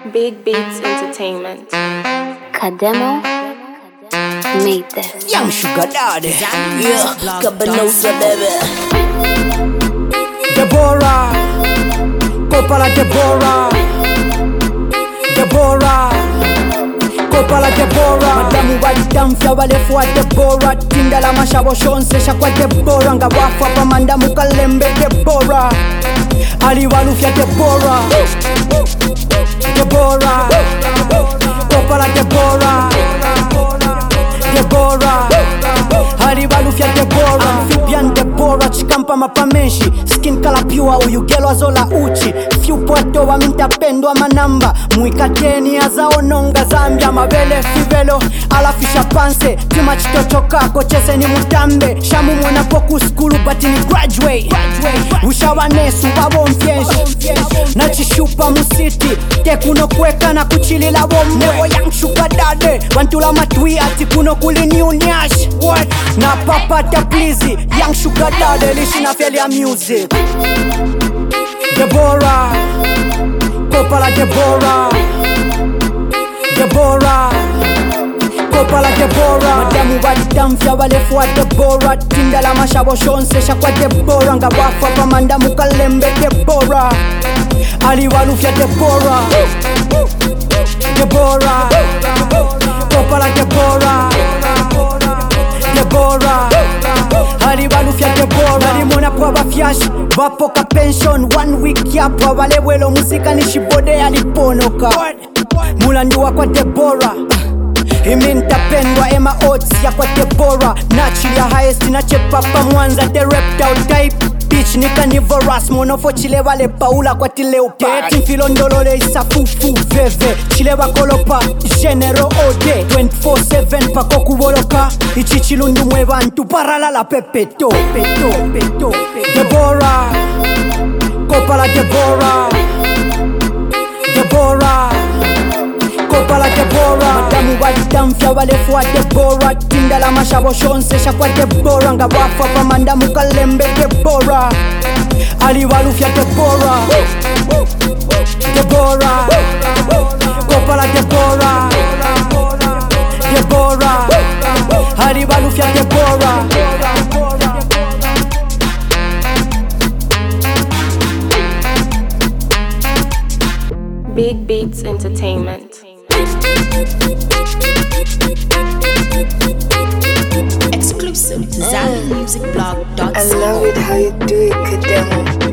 Big Beats Entertainment. Kademo made this. Young Sugar Daddy, yeah, Cabanosa baby. Deborah, Copala Deborah, Deborah, Copala Deborah. Madamu walitamfya walefuwa Deborah. Tinda la mashabo shonsesha kwa Deborah. Nga wafa pa mandamu kalembe Deborah. Aliwalufya Deborah, Deborah, Copala Deborah, Deborah, Aliwalufya Deborah. Amphibian Deborah, chikampa mapamenshi. Skin color pure, uyugelo azola uchi. Few poto wa mintapendwa manamba. Muikateni azaononga Zambia. Mabele fivelo, alafisha panse. Tima chitochoka, kochese ni mutambe. Shamu mwana poku skulu, batini graduate. Ushawa nesu, wabo mfyenshi. Nachishupa musiti, tekuno kweka na kuchilila bombe. Newo Young Sugar Daddy, wantula matui ati kuno kulini unyash. Na papa ta please, Young Sugar Daddy, lishi na feli ya music. Deborah, Copala Deborah, Deborah, Copala Deborah. Madamu walitamfya walefuwa Deborah. Tinda la mashabo shonsesha kwa Deborah. Nga wafa pa mandamu kalembe Deborah. Aliwalufya Deborah, Deborah, Copala Deborah, Deborah, Aliwalufya Deborah. Nalimona kwa bafyashi vapoka pension 1 week yapwa. Walewelo muzika nishibode aliponoka. Mulanduwa kwa Deborah, imi ntapendwa ema odds ya kwa Deborah. Nachili ya highest inachepa pa Mwanza. The reptile type bitch ni carnivorous. Monofo chile wale paula kwa tileo peti. Mfilondolole isa fufu veve. Chile wakolopa genero ode 24/7 pako kuwoloka. Ichichilundu mwevantu paralala pepeto. Deborah, Copala Deborah, Deborah, Copala Deborah. Madamu walitamfya walefuwa Deborah. Tinda la mashabo shonsesha kwa Deborah. Nga wafa pa mandamu kalembe Deborah. Aliwalufya Deborah, Deborah, Copala Deborah, Deborah, Aliwalufya Deborah. Big Beats Entertainment. Exclusive ZambianMusicBlog.com. I love it how you do it, Kademo.